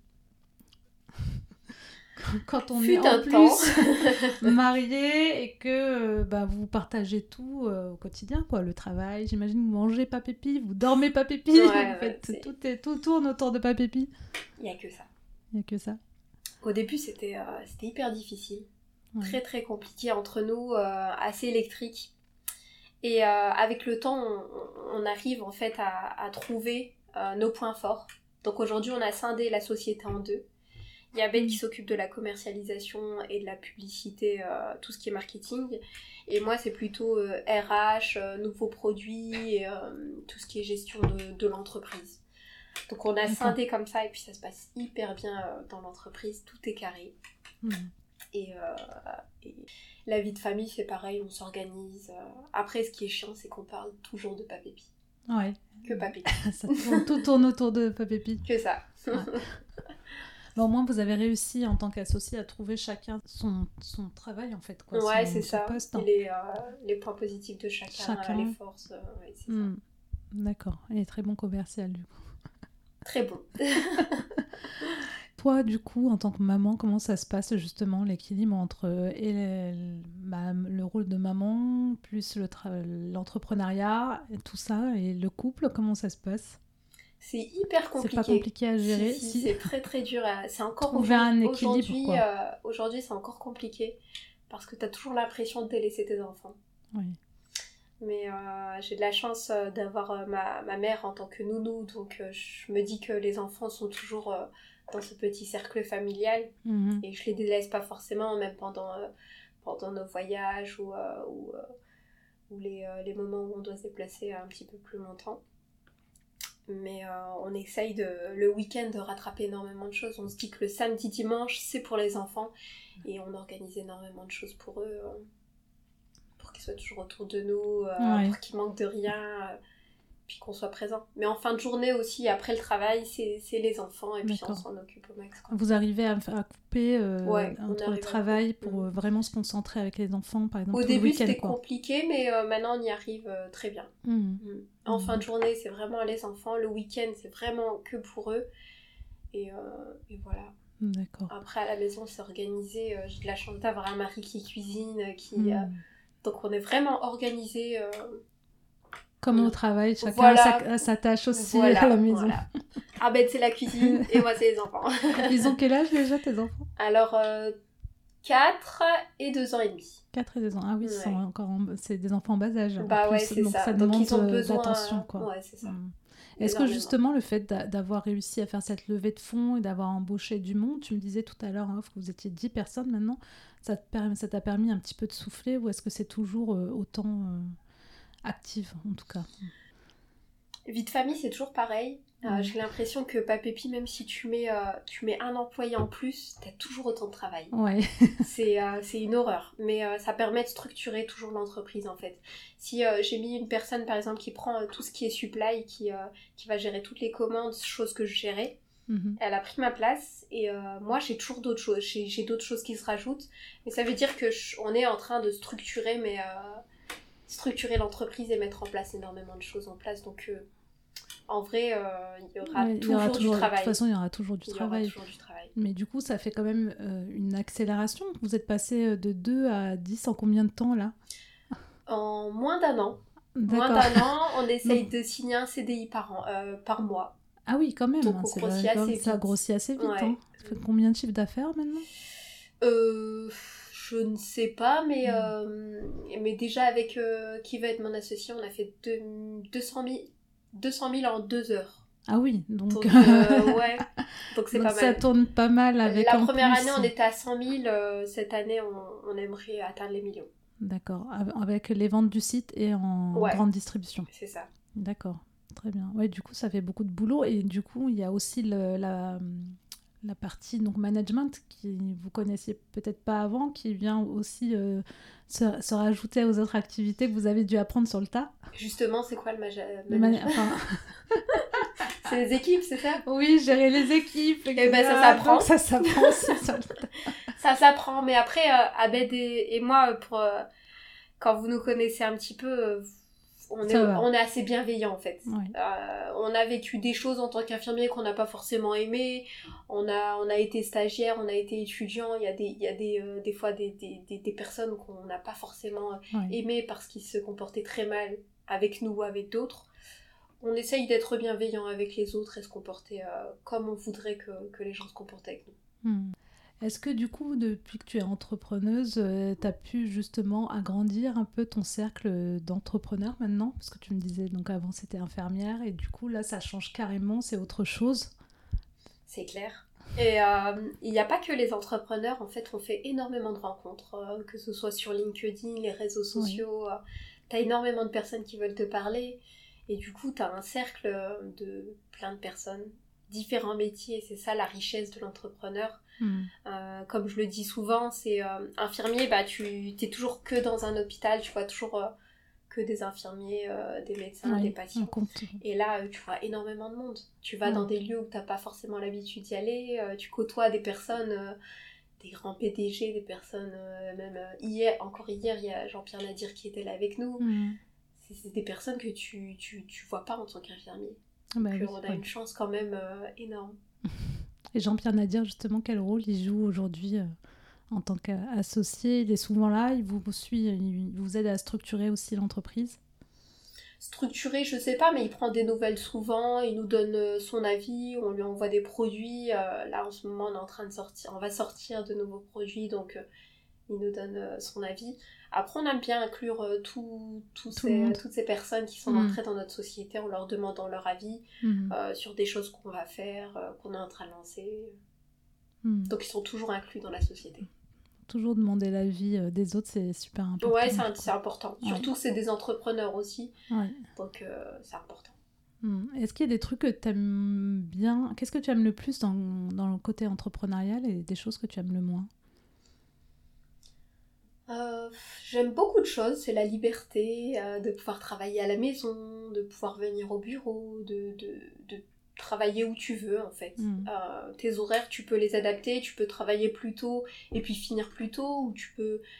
quand on est en plus marié et que vous partagez tout au quotidien, quoi, le travail, j'imagine vous mangez Papépi, vous dormez Papépi, tout tourne autour de Papépi. Il n'y a que ça. Au début c'était hyper difficile, très très compliqué entre nous, assez électrique. Et avec le temps, on arrive en fait à trouver nos points forts. Donc aujourd'hui, on a scindé la société en 2. Il y a Ben qui s'occupe de la commercialisation et de la publicité, tout ce qui est marketing. Et moi, c'est plutôt RH, nouveaux produits, et, tout ce qui est gestion de l'entreprise. Donc on a scindé comme ça et puis ça se passe hyper bien dans l'entreprise. Tout est carré. Et la vie de famille, c'est pareil, on s'organise. Après, ce qui est chiant, c'est qu'on parle toujours de Papépi. Ouais. Que Papépi. Tout tourne autour de Papépi. Que ça. Au moins, vous avez réussi en tant qu'associé à trouver chacun son travail, en fait. Quoi, ouais, c'est ça. Poste, les points positifs de chacun. Les forces. C'est ça. D'accord. Il est très bon commercial, du coup. Très bon. Toi, du coup, en tant que maman, comment ça se passe justement l'équilibre entre le rôle de maman, plus l'entrepreneuriat, et tout ça, et le couple, comment ça se passe? C'est hyper compliqué. C'est pas compliqué à gérer. Si. C'est très très dur. C'est encore trouver un équilibre. Aujourd'hui, c'est encore compliqué parce que t'as toujours l'impression de délaisser tes enfants. Oui. Mais j'ai de la chance d'avoir ma mère en tant que nounou, donc je me dis que les enfants sont toujours dans ce petit cercle familial et je les délaisse pas forcément, même pendant nos voyages ou les moments où on doit se déplacer un petit peu plus longtemps. Mais on essaye le week-end de rattraper énormément de choses. On se dit que le samedi, dimanche, c'est pour les enfants et on organise énormément de choses pour eux, pour qu'ils soient toujours autour de nous, pour qu'ils manquent de rien, puis qu'on soit présent. Mais en fin de journée aussi, après le travail, c'est les enfants et puis on s'en occupe au max, quoi. Vous arrivez à couper entre le travail pour vraiment se concentrer avec les enfants, par exemple, au tout début, le week-end, c'était compliqué, mais maintenant, on y arrive très bien. En fin de journée, c'est vraiment les enfants. Le week-end, c'est vraiment que pour eux. Et voilà. D'accord. Après, à la maison, c'est organisé. J'ai de la chance d'avoir un mari qui cuisine, donc on est vraiment organisé. Comme au travail, chacun a sa tâche aussi à la maison. Voilà. Abed, c'est la cuisine et moi, c'est les enfants. Ils ont quel âge déjà, tes enfants ? Alors, 4 et 2 ans et demi. 4 et 2 ans. Ah oui, c'est des enfants en bas âge. Bah ouais, c'est donc ça. demande donc ils ont besoin d'attention, quoi. Ouais, c'est ça. Est-ce que justement le fait d'avoir réussi à faire cette levée de fonds et d'avoir embauché du monde, tu me disais tout à l'heure que vous étiez 10 personnes maintenant, ça t'a permis un petit peu de souffler, ou est-ce que c'est toujours autant active en tout cas ? Vie de famille, c'est toujours pareil. J'ai l'impression que Papépi, même si tu mets un employé en plus, t'as toujours autant de travail. Ouais. C'est une horreur. Mais ça permet de structurer toujours l'entreprise, en fait. Si j'ai mis une personne, par exemple, qui prend tout ce qui est supply, qui va gérer toutes les commandes, choses que je gérais, elle a pris ma place. Et moi, j'ai toujours d'autres choses. J'ai d'autres choses qui se rajoutent. Mais ça veut dire qu'on est en train de structurer l'entreprise et mettre en place énormément de choses en place. Donc... en vrai, il y aura toujours du travail. De toute façon, il y aura toujours du travail. Mais du coup, ça fait quand même une accélération. Vous êtes passé de 2 à 10 en combien de temps, là ? En moins d'un an. D'accord. Moins d'un an, on essaye de signer un CDI par mois. Ah oui, quand même. Donc on grossit assez vite. Ça grossit assez vite. Ouais. Hein. Ça fait combien de chiffre d'affaires maintenant ? Je ne sais pas, mais déjà avec qui va être mon associé, on a fait 200 000 en 2 heures. Ah oui, donc ouais, donc c'est pas mal. Ça tourne pas mal avec. La première année, on était à 100 000. Cette année, on aimerait atteindre les millions. D'accord, avec les ventes du site et en grande distribution. C'est ça. D'accord, très bien. Ouais, du coup, ça fait beaucoup de boulot. Et du coup, il y a aussi la partie donc management qui vous connaissiez peut-être pas avant, qui vient aussi se rajouter aux autres activités que vous avez dû apprendre sur le tas. Justement, c'est quoi le management C'est les équipes, c'est ça ? Oui, gérer les équipes. Et ben ça s'apprend. Ça s'apprend aussi sur le tas. Ça s'apprend, mais après, Abed et moi, quand vous nous connaissez un petit peu, on est assez bienveillants en fait. Ouais. On a vécu des choses en tant qu'infirmier qu'on n'a pas forcément aimé. On a été stagiaire, on a été étudiant. Il y a des fois des personnes qu'on n'a pas forcément aimées parce qu'ils se comportaient très mal avec nous ou avec d'autres. On essaye d'être bienveillant avec les autres et se comporter comme on voudrait que les gens se comportent avec nous. Est-ce que du coup, depuis que tu es entrepreneuse, tu as pu justement agrandir un peu ton cercle d'entrepreneurs maintenant ? Parce que tu me disais, donc avant c'était infirmière, et du coup là ça change carrément, c'est autre chose. C'est clair. Et il n'y a pas que les entrepreneurs, en fait on fait énormément de rencontres, que ce soit sur LinkedIn, les réseaux sociaux, t'as énormément de personnes qui veulent te parler, et du coup t'as un cercle de plein de personnes, différents métiers, c'est ça la richesse de l'entrepreneur. Comme je le dis souvent, c'est infirmier, tu t'es toujours que dans un hôpital, tu vois toujours que des infirmiers, des médecins, des patients. Et là, tu vois énormément de monde. Tu vas dans des lieux où t'as pas forcément l'habitude d'y aller, tu côtoies des personnes, des grands PDG, des personnes, même hier, il y a Jean-Pierre Nadir qui était là avec nous. C'est des personnes que tu vois pas en tant qu'infirmier. Donc on a une chance quand même énorme. Et Jean-Pierre Nadir, justement, quel rôle il joue aujourd'hui en tant qu'associé ? Il est souvent là, il vous suit, il vous aide à structurer aussi l'entreprise ? Structurer, je sais pas, mais il prend des nouvelles souvent, il nous donne son avis, on lui envoie des produits. Là, en ce moment, on va sortir de nouveaux produits, donc il nous donne son avis. Après, on aime bien inclure toutes ces personnes qui sont entrées dans notre société en leur demandant leur avis sur des choses qu'on va faire, qu'on est en train de lancer. Donc, ils sont toujours inclus dans la société. Toujours demander l'avis des autres, c'est super important. Ouais, c'est important. Ouais. Surtout que c'est des entrepreneurs aussi. Ouais. Donc, c'est important. Est-ce qu'il y a des trucs que tu aimes bien? Qu'est-ce que tu aimes le plus dans le côté entrepreneurial et des choses que tu aimes le moins? J'aime beaucoup de choses. C'est la liberté de pouvoir travailler à la maison, de pouvoir venir au bureau, de travailler où tu veux en fait. Tes horaires, tu peux les adapter, tu peux travailler plus tôt et puis finir plus tôt, ou tu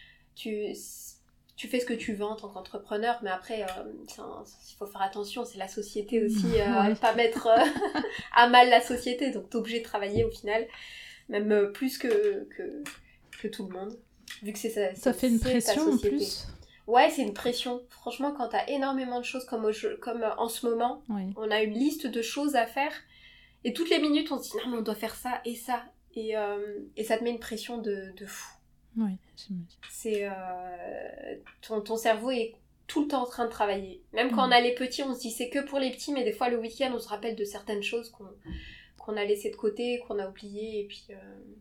fais ce que tu veux en tant qu'entrepreneur, mais après il faut faire attention, c'est la société aussi, pas mettre à mal la société, donc t'es obligé de travailler au final, même plus que tout le monde, vu que ça fait une pression en plus. Ouais, c'est une pression. Franchement, quand t'as énormément de choses comme en ce moment, on a une liste de choses à faire, et toutes les minutes on se dit non mais on doit faire ça, et ça te met une pression de fou. Oui, j'imagine. C'est ton cerveau est tout le temps en train de travailler. Même quand on a les petits, on se dit c'est que pour les petits, mais des fois le week-end on se rappelle de certaines choses qu'on a laissées de côté, qu'on a oubliées, et puis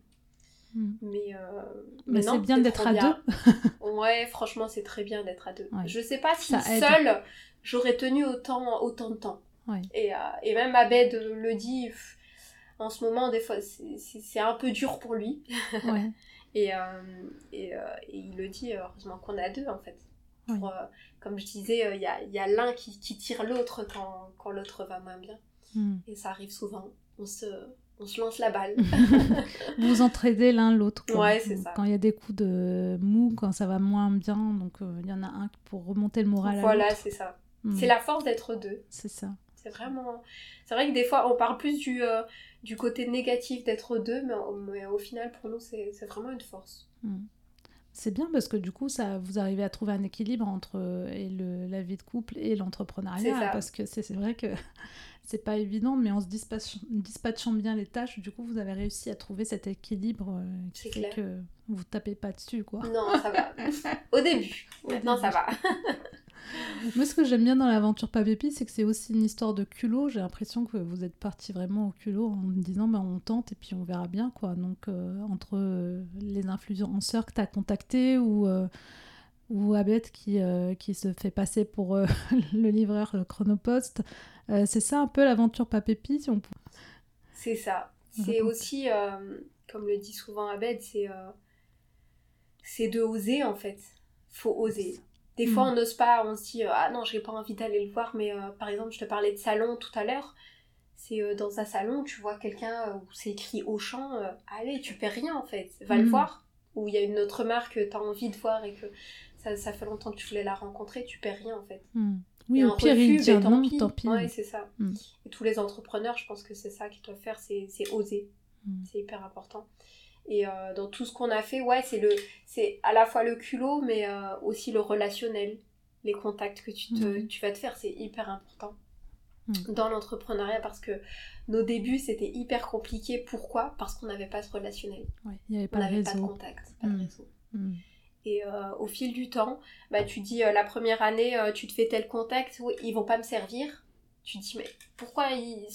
mais non, c'est bien d'être à deux. Ouais, franchement c'est très bien d'être à deux. Ouais. Je sais pas si seule j'aurais tenu autant de temps. Ouais. Et même Abed le dit, en ce moment des fois c'est un peu dur pour lui. Ouais. Et il le dit, heureusement qu'on a deux en fait. Comme je disais, il y a l'un qui tire l'autre quand l'autre va moins bien. Et ça arrive souvent. On se lance la balle. Vous vous entraidez l'un l'autre. Ouais, c'est ça. Quand il y a des coups de mou, quand ça va moins bien, donc il y en a un pour remonter le moral à l'autre. Voilà, c'est ça. C'est la force d'être deux. C'est ça. C'est vrai que des fois, on parle plus du côté négatif d'être deux, mais au final, pour nous, c'est vraiment une force. C'est bien parce que du coup, vous arrivez à trouver un équilibre entre la vie de couple et l'entrepreneuriat. Parce que c'est vrai que c'est pas évident, mais en se dispatchant bien les tâches, du coup, vous avez réussi à trouver cet équilibre qui fait que vous tapez pas dessus, quoi. Non, ça va. Au début. Maintenant, ça va. Moi, ce que j'aime bien dans l'aventure Papépi, c'est que c'est aussi une histoire de culot. J'ai l'impression que vous êtes partis vraiment au culot en me disant on tente et puis on verra bien, quoi. Donc entre les influenceurs que tu as contactés ou Abed qui se fait passer pour le livreur Chronopost, c'est ça un peu l'aventure Papépi, si on peut... C'est ça. C'est aussi, comme le dit souvent Abed, c'est de oser en fait. Faut oser. Des fois, on n'ose pas, on se dit « Ah non, j'ai pas envie d'aller le voir », mais par exemple, je te parlais de salon tout à l'heure. C'est dans un salon, tu vois quelqu'un où c'est écrit Auchan, allez, tu perds rien en fait, va le voir. Ou il y a une autre marque que t'as envie de voir et que ça fait longtemps que tu voulais la rencontrer, tu perds rien en fait. Oui, au pire, il dit non, tant pis. Ouais, c'est ça. Et tous les entrepreneurs, je pense que c'est ça qu'ils doivent faire, c'est oser. C'est hyper important. Et dans tout ce qu'on a fait, c'est à la fois le culot, mais aussi le relationnel. Les contacts que tu vas te faire, c'est hyper important dans l'entrepreneuriat, parce que nos débuts, c'était hyper compliqué. Pourquoi ? Parce qu'on n'avait pas ce relationnel. Ouais, il n'y avait pas on de n'avait réseau. Pas de contact, pas de réseau. Et au fil du temps, tu dis la première année, tu te fais tel contact, ils vont pas me servir. Tu te dis, mais pourquoi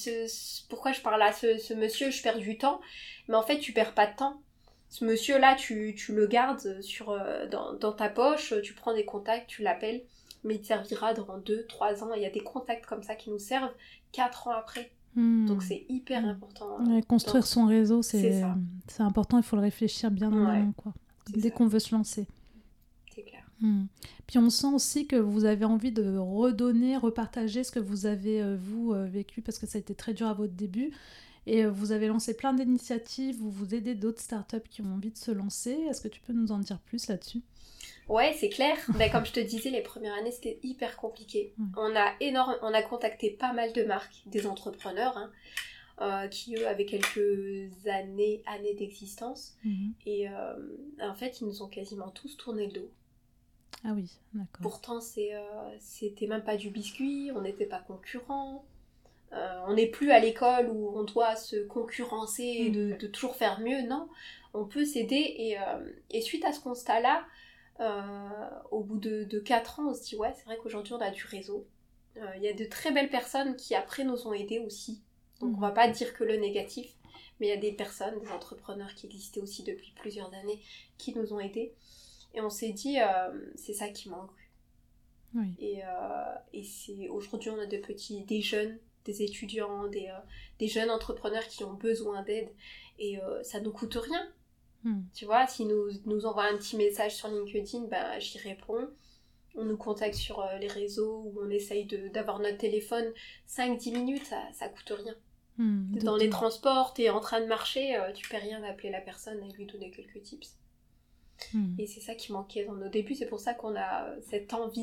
je parle à ce monsieur, je perds du temps. Mais en fait, tu perds pas de temps. Ce monsieur-là, tu le gardes dans ta poche, tu prends des contacts, tu l'appelles, mais il te servira dans 2-3 ans. Il y a des contacts comme ça qui nous servent 4 ans après. Donc c'est hyper important. Construire son réseau, c'est important, il faut le réfléchir bien en amont, quoi. Dès qu'on veut se lancer. C'est clair. Puis on sent aussi que vous avez envie de redonner, repartager ce que vous avez vécu, parce que ça a été très dur à votre début, et vous avez lancé plein d'initiatives, vous aidez d'autres startups qui ont envie de se lancer. Est-ce que tu peux nous en dire plus là-dessus ? Ouais, c'est clair. Comme je te disais, les premières années, c'était hyper compliqué. On a contacté pas mal de marques, des entrepreneurs, qui eux avaient quelques années d'existence. Et en fait, ils nous ont quasiment tous tourné le dos. Ah oui, d'accord. Pourtant, c'était même pas du biscuit, on n'était pas concurrents. On n'est plus à l'école où on doit se concurrencer et de toujours faire mieux. Non, on peut s'aider. Et suite à ce constat-là, Au bout de 4 ans, on se dit ouais, c'est vrai qu'aujourd'hui on a du réseau. Il y a de très belles personnes qui après nous ont aidés aussi. Donc on va pas dire que le négatif, mais il y a des personnes, des entrepreneurs qui existaient aussi depuis plusieurs années qui nous ont aidés. Et on s'est dit, c'est ça qui manque. Oui. Et c'est, aujourd'hui on a des jeunes, des étudiants, des jeunes entrepreneurs qui ont besoin d'aide. Et ça nous coûte rien. Tu vois, s'ils nous envoient un petit message sur LinkedIn, j'y réponds. On nous contacte sur les réseaux où on essaye d'avoir notre téléphone. 5-10 minutes, ça coûte rien. T'es dans les transports, t'es en train de marcher, tu paies rien d'appeler la personne et lui donner quelques tips. Et c'est ça qui manquait dans nos débuts. C'est pour ça qu'on a cette envie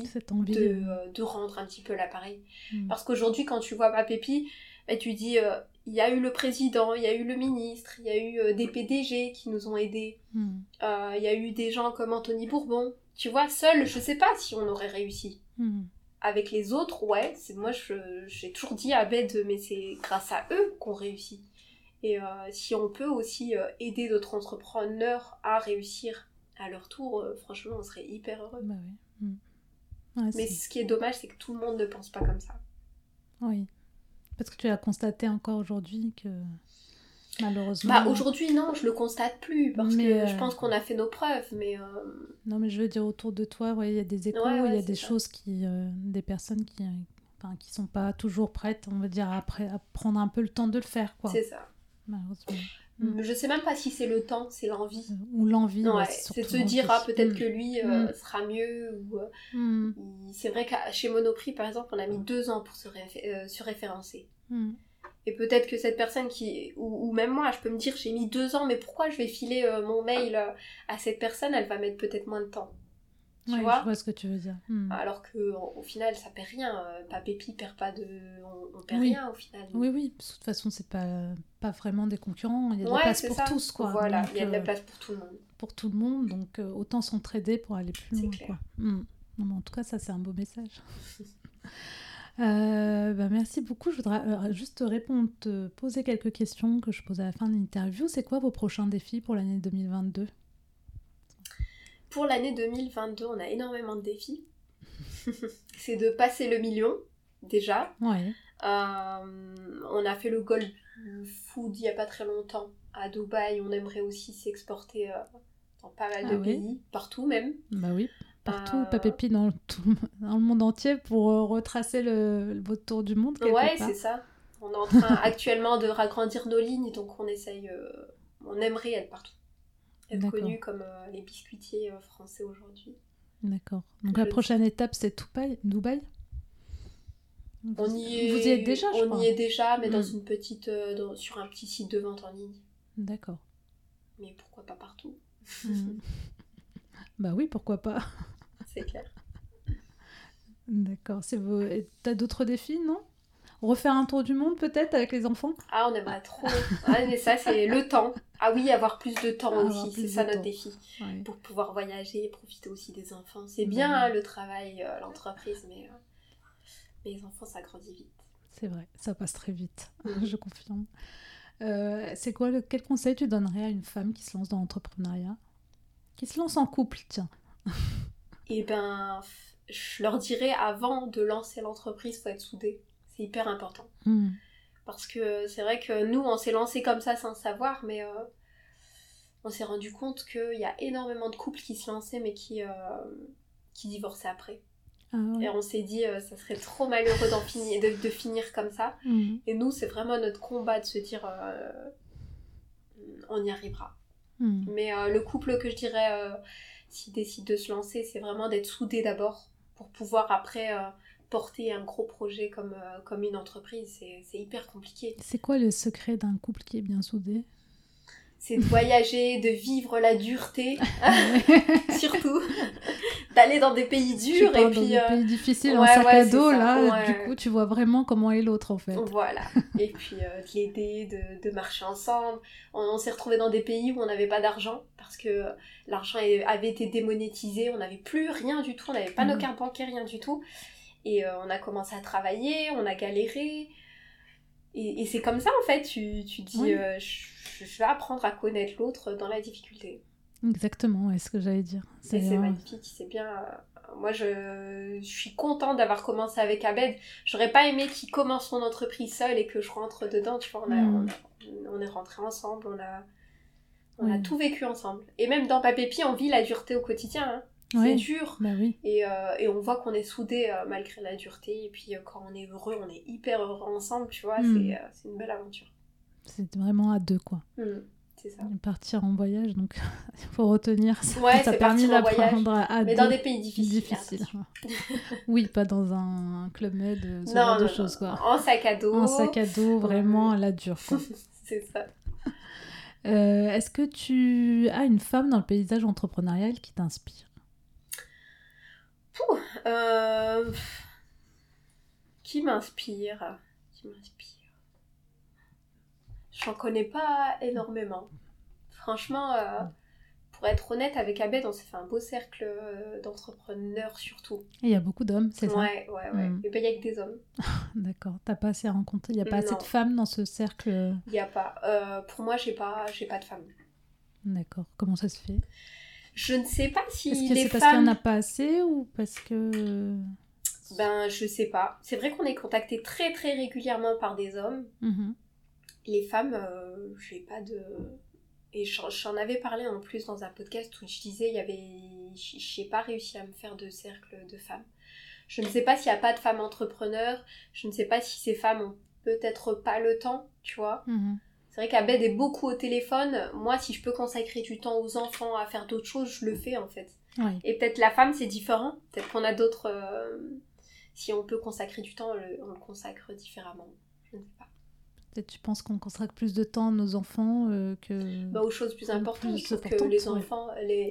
de rendre un petit peu l'appareil. Parce qu'aujourd'hui, quand tu vois Papépi, tu dis... il y a eu le président, il y a eu le ministre, il y a eu des PDG qui nous ont aidés. Il y a eu des gens comme Anthony Bourbon. Tu vois, seul, je sais pas si on aurait réussi. Avec les autres, ouais, moi j'ai toujours dit à Abed, mais c'est grâce à eux qu'on réussit. Et si on peut aussi aider d'autres entrepreneurs à réussir à leur tour, franchement, on serait hyper heureux. Bah oui. Ouais, mais ce qui est dommage, c'est que tout le monde ne pense pas comme ça. Oui. Parce que tu as constaté encore aujourd'hui que malheureusement... aujourd'hui non, je le constate plus parce que je pense qu'on a fait nos preuves, mais... Non, mais je veux dire, autour de toi, il y a des échos, il y a des choses des personnes qui sont pas toujours prêtes, on va dire, à prendre un peu le temps de le faire, quoi. C'est ça. Malheureusement. Je sais même pas si c'est le temps, c'est l'envie. Ou l'envie, c'est de se dire, peut-être que lui sera mieux. C'est vrai que chez Monoprix, par exemple, on a mis 2 ans pour se référencer. Et peut-être que cette personne ou même moi, je peux me dire, j'ai mis 2 ans, mais pourquoi je vais filer mon mail à cette personne, elle va mettre peut-être moins de temps. Tu vois, je vois ce que tu veux dire. Alors qu'au final, ça perd rien. Papépi perd pas on perd rien au final. Oui, parce que de toute façon, c'est pas vraiment des concurrents. Il y a de la place pour tous, quoi. Voilà, il y a de la place pour tout le monde. Pour tout le monde, donc autant s'entraider pour aller plus loin, clair. Quoi. Non, mais en tout cas, ça, c'est un beau message. Merci beaucoup. Je voudrais juste te poser quelques questions que je pose à la fin de l'interview. C'est quoi vos prochains défis pour l'année 2022 ? Pour l'année 2022, on a énormément de défis. C'est de passer le million, déjà. Ouais. On a fait le Gold Food il n'y a pas très longtemps à Dubaï. On aimerait aussi s'exporter dans pas mal de pays, partout même. Bah oui, partout, Papépi dans le monde entier pour retracer votre tour du monde quelque part. C'est ça. On est en train actuellement de ragrandir nos lignes, donc on essaye, on aimerait être partout. Être connu comme les biscuitiers français aujourd'hui. D'accord. Donc la prochaine étape, c'est Dubaï. Vous y êtes déjà, je crois. On y est déjà, mais dans une petite, sur un petit site de vente en ligne. D'accord. Mais pourquoi pas partout Bah oui, pourquoi pas. C'est clair. D'accord. T'as d'autres défis, non ? Refaire un tour du monde peut-être avec les enfants ? Ah, on aimerait trop. Mais ça, c'est le temps. Ah oui, avoir plus de temps aussi, c'est ça notre défi. Ouais. Pour pouvoir voyager et profiter aussi des enfants. C'est bien le travail, l'entreprise, mais les enfants, ça grandit vite. C'est vrai, ça passe très vite, je confirme. C'est quel conseil tu donnerais à une femme qui se lance dans l'entrepreneuriat ? Qui se lance en couple, tiens. Je leur dirais, avant de lancer l'entreprise, il faut être soudés. C'est hyper important. Parce que c'est vrai que nous, on s'est lancé comme ça sans savoir, mais on s'est rendu compte qu'il y a énormément de couples qui se lançaient, mais qui divorçaient après. Ah ouais. Et on s'est dit, ça serait trop malheureux de finir comme ça. Et nous, c'est vraiment notre combat de se dire, on y arrivera. Mais le couple que je dirais, s'il décide de se lancer, c'est vraiment d'être soudés d'abord, pour pouvoir après... porter un gros projet comme une entreprise, c'est hyper compliqué. C'est quoi le secret d'un couple qui est bien soudé ? C'est de voyager, de vivre la dureté, surtout, d'aller dans des pays durs et puis... dans des pays difficiles, en sac à dos, là, du coup, tu vois vraiment comment est l'autre, en fait. Voilà, et puis de l'aider, de marcher ensemble. On s'est retrouvés dans des pays où on n'avait pas d'argent, parce que l'argent avait été démonétisé, on n'avait plus rien du tout, on n'avait pas nos cartes bancaires, rien du tout. Et on a commencé à travailler, on a galéré. Et c'est comme ça, en fait, tu dis, je vais apprendre à connaître l'autre dans la difficulté. Exactement, c'est ce que j'allais dire. C'est magnifique, c'est bien. Moi, je suis contente d'avoir commencé avec Abed. J'aurais pas aimé qu'il commence son entreprise seul et que je rentre dedans. Tu vois, on est rentrés ensemble, on a tout vécu ensemble. Et même dans Papépi, on vit la dureté au quotidien. Hein. C'est dur. Bah oui. Et on voit qu'on est soudés malgré la dureté. Et puis quand on est heureux, on est hyper heureux ensemble, tu vois. C'est une belle aventure. C'est vraiment à deux, quoi. C'est ça. Partir en voyage, donc il faut retenir ça. Ouais, ça a permis d'apprendre à mais deux. dans des pays difficiles. Oui, pas dans un Club Med, ce genre de choses, quoi. En sac à dos. En sac à dos, vraiment à la dure, quoi. C'est ça. Est-ce que tu as une femme dans le paysage entrepreneurial qui t'inspire ? Qui m'inspire ? J'en connais pas énormément. Franchement, pour être honnête, avec Abed, on s'est fait un beau cercle d'entrepreneurs surtout. Et il y a beaucoup d'hommes, c'est ça ? Ouais. Et ben il y a que des hommes. D'accord. T'as pas assez rencontré, il y a pas assez de femmes dans ce cercle ? Il y a pas. Pour moi, j'ai pas de femmes. D'accord. Comment ça se fait ? Je ne sais pas si Est-ce que les c'est femmes... parce qu'il n'y en a pas assez ou parce que... Ben, je sais pas. C'est vrai qu'on est contacté très très régulièrement par des hommes. Les femmes, j'ai pas de... Et j'en avais parlé en plus dans un podcast où je disais, j'ai pas réussi à me faire de cercle de femmes. Je ne sais pas s'il n'y a pas de femmes entrepreneurs, je ne sais pas si ces femmes ont peut-être pas le temps, tu vois. C'est vrai qu'Abed est beaucoup au téléphone. Moi, si je peux consacrer du temps aux enfants, à faire d'autres choses, je le fais en fait. Ouais. Et peut-être la femme, c'est différent. Peut-être qu'on a d'autres... Si on peut consacrer du temps, on le consacre différemment. Je ne sais pas. Peut-être tu penses qu'on consacre plus de temps à nos enfants que... Bah, aux choses plus importantes. Je trouve que les enfants,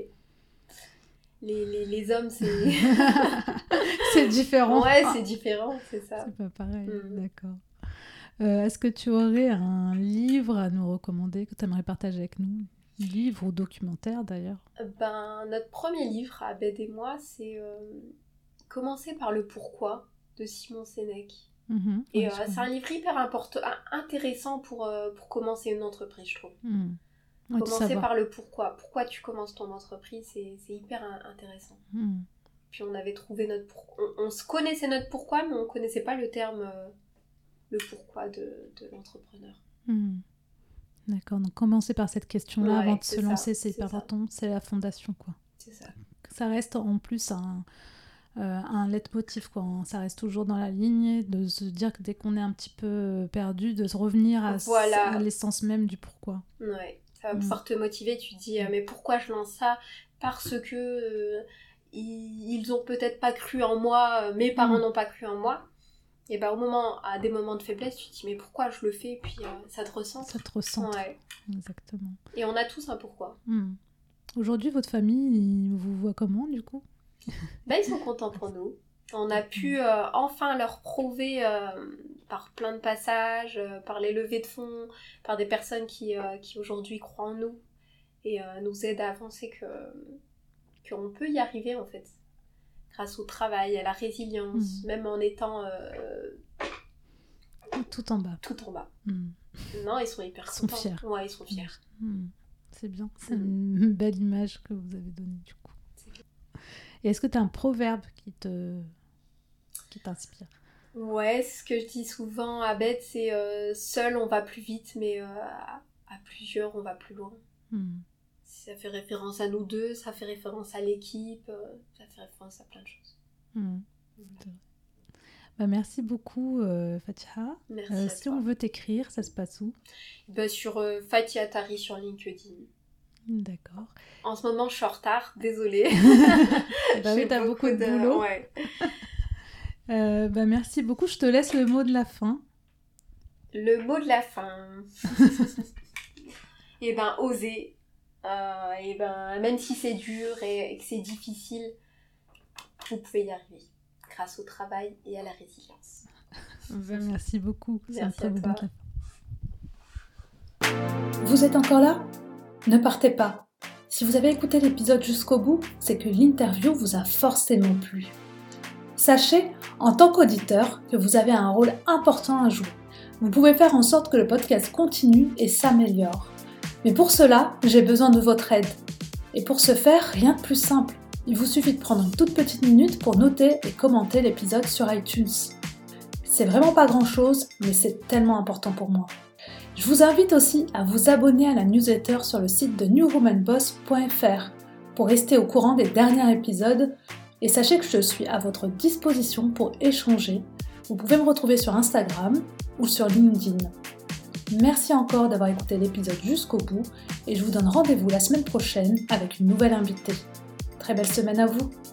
les hommes, c'est... c'est différent. Ouais, c'est différent, c'est ça. C'est pas pareil, d'accord. Est-ce que tu aurais un livre à nous recommander que tu aimerais partager avec nous ? Livre ou documentaire d'ailleurs ? Ben, notre premier livre, Abed et moi, c'est Commencer par le pourquoi de Simon Sénèque. Et c'est un livre hyper intéressant pour commencer une entreprise, je trouve. Ouais, commencer par le pourquoi. Pourquoi tu commences ton entreprise, c'est hyper intéressant. Puis on avait trouvé on se connaissait notre pourquoi, mais on ne connaissait pas le terme le pourquoi de l'entrepreneur. D'accord, donc commencer par cette question-là avant de se lancer, c'est hyper important, c'est la fondation, quoi. C'est ça. Ça reste en plus un leitmotiv, quoi. Ça reste toujours dans la ligne, de se dire que dès qu'on est un petit peu perdu, de se revenir à l'essence même du pourquoi. Ouais, ça va pouvoir te motiver, tu te dis mais pourquoi je lance ça ? Parce que ils ont peut-être pas cru en moi, mes parents n'ont pas cru en moi. Et ben à des moments de faiblesse, tu te dis mais pourquoi je le fais ? Et puis ça te recentre. Ça te recentre, ouais. Exactement. Et on a tous un pourquoi. Aujourd'hui, votre famille, ils vous voient comment du coup ? Ben, ils sont contents pour nous. On a pu enfin leur prouver par plein de passages, par les levées de fonds, par des personnes qui aujourd'hui croient en nous et nous aident à avancer qu'on peut y arriver en fait. Grâce au travail, à la résilience, même en étant... tout en bas. Tout en bas. Non, ils sont hyper contents. Ils sont fiers. Ouais, ils sont fiers. C'est bien. C'est une belle image que vous avez donnée du coup. Et est-ce que tu as un proverbe qui t'inspire ? Ouais, ce que je dis souvent à Abed, c'est seul on va plus vite, mais à plusieurs on va plus loin. Ça fait référence à nous deux, ça fait référence à l'équipe, ça fait référence à plein de choses. Bah, merci beaucoup Fatiha. Merci à si toi. on veut t'écrire, ça se passe où ? Sur Fatia Tari sur LinkedIn. D'accord. En ce moment, je suis en retard, désolée. Bah oui, t'as beaucoup de boulot. Ouais. Merci beaucoup. Je te laisse le mot de la fin. Le mot de la fin. Et ben, oser. Et ben, même si c'est dur et que c'est difficile, vous pouvez y arriver. Grâce au travail et à la résilience. Merci beaucoup. Merci à toi. Vous êtes encore là ? Ne partez pas. Si vous avez écouté l'épisode jusqu'au bout, c'est que l'interview vous a forcément plu. Sachez, en tant qu'auditeur, que vous avez un rôle important à jouer. Vous pouvez faire en sorte que le podcast continue et s'améliore. Mais pour cela, j'ai besoin de votre aide. Et pour ce faire, rien de plus simple. Il vous suffit de prendre une toute petite minute pour noter et commenter l'épisode sur iTunes. C'est vraiment pas grand-chose, mais c'est tellement important pour moi. Je vous invite aussi à vous abonner à la newsletter sur le site de newwomanboss.fr pour rester au courant des derniers épisodes et sachez que je suis à votre disposition pour échanger. Vous pouvez me retrouver sur Instagram ou sur LinkedIn. Merci encore d'avoir écouté l'épisode jusqu'au bout et je vous donne rendez-vous la semaine prochaine avec une nouvelle invitée. Très belle semaine à vous!